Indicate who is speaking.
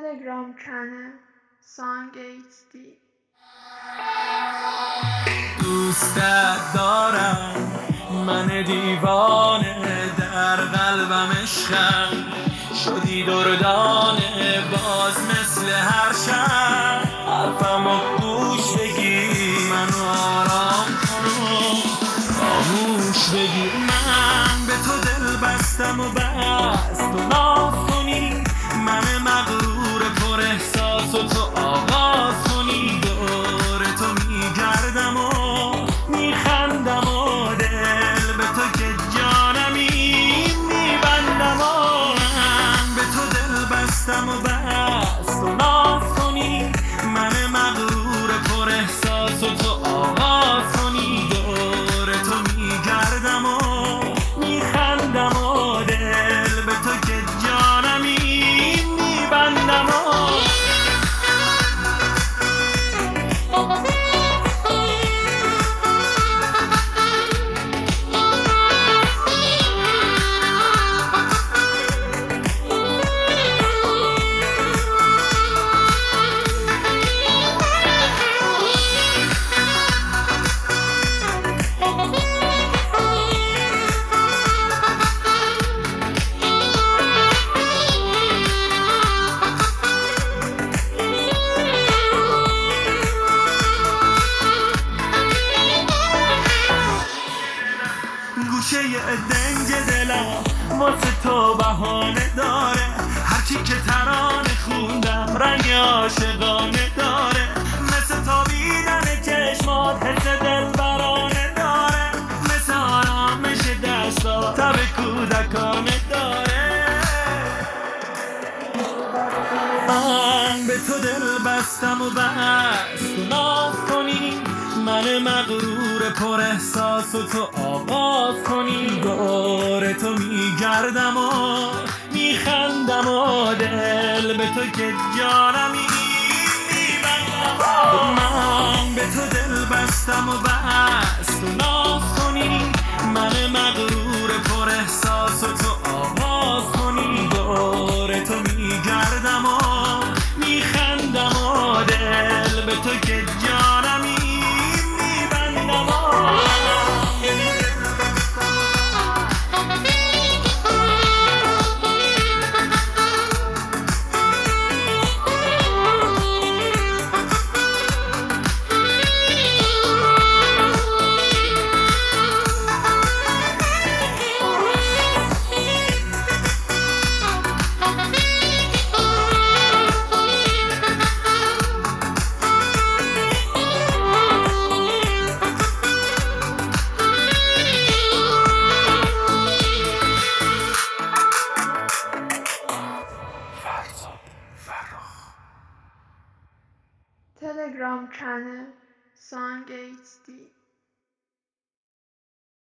Speaker 1: Telegram channel Song HD.
Speaker 2: دوستت دارم، من دیوانه، در قلبم عشقم شدی دردانه، باز مثل هر شب حرفمو گوش بگیر، منو آرام کن و خاموش بگیر. من به تو دل بستم و بس تو ناز کنی، من مغرور پر احساس و تو آغاز کنی. دور تو میگردم و میخندم و دل به تو که جانمی میبندم و من به تو دل بستم و بس تو ناز کنی، من مغرور پر احساس و تو آغاز کنی. دور تو میگردم و میخندم و دل به تو که جانمی میبندم و گوشه دنج دلم واسه تو بهانه داره، هرچی که ترانه خوندم رنگ عاشقانه داره، مثل تابیدن چشمات حس دل برانه داره، مثل آرامش دستا تب کودکانه داره. من به تو دل بستم و بس تو ناز کنی، من مغرور پر احساس و تو آغاز کنی. دور تو میگردم و میخندم و دل به تو که جانمی میبندم. من به تو دل بستم و بس تو ناز کنی، من مغرور پر احساس و تو آغاز کنی. دور تو میگردم و میخندم و دل به تو که جانمی میبندم.
Speaker 1: Telegram channel Song HD.